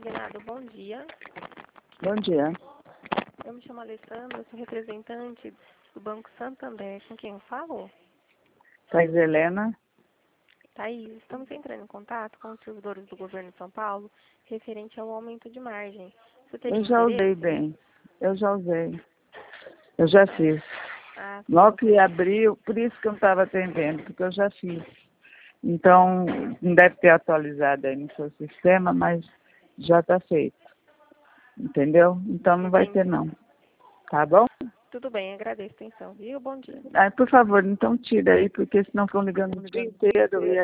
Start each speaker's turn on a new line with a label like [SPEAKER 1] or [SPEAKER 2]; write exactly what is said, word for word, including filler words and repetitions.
[SPEAKER 1] Renato, bom dia.
[SPEAKER 2] Bom dia.
[SPEAKER 1] Eu me chamo Alessandra, sou representante do Banco Santander. Com quem eu falo?
[SPEAKER 2] Thais Helena.
[SPEAKER 1] Thaís, estamos entrando em contato com os servidores do governo de São Paulo referente ao aumento de margem. Você teria
[SPEAKER 2] Eu já
[SPEAKER 1] interesse?
[SPEAKER 2] usei bem. Eu já usei. Eu já fiz.
[SPEAKER 1] Ah,
[SPEAKER 2] Logo
[SPEAKER 1] sim.
[SPEAKER 2] que abriu, por isso que eu não estava atendendo, porque eu já fiz. Então, não deve ter atualizado aí no seu sistema, mas já está feito. Entendeu? Então não vai
[SPEAKER 1] Entendi.
[SPEAKER 2] ter não. Tá bom?
[SPEAKER 1] Tudo bem, agradeço a atenção, viu? Bom dia.
[SPEAKER 2] Ah, por favor, então tira aí, porque senão ficam ligando o dia inteiro e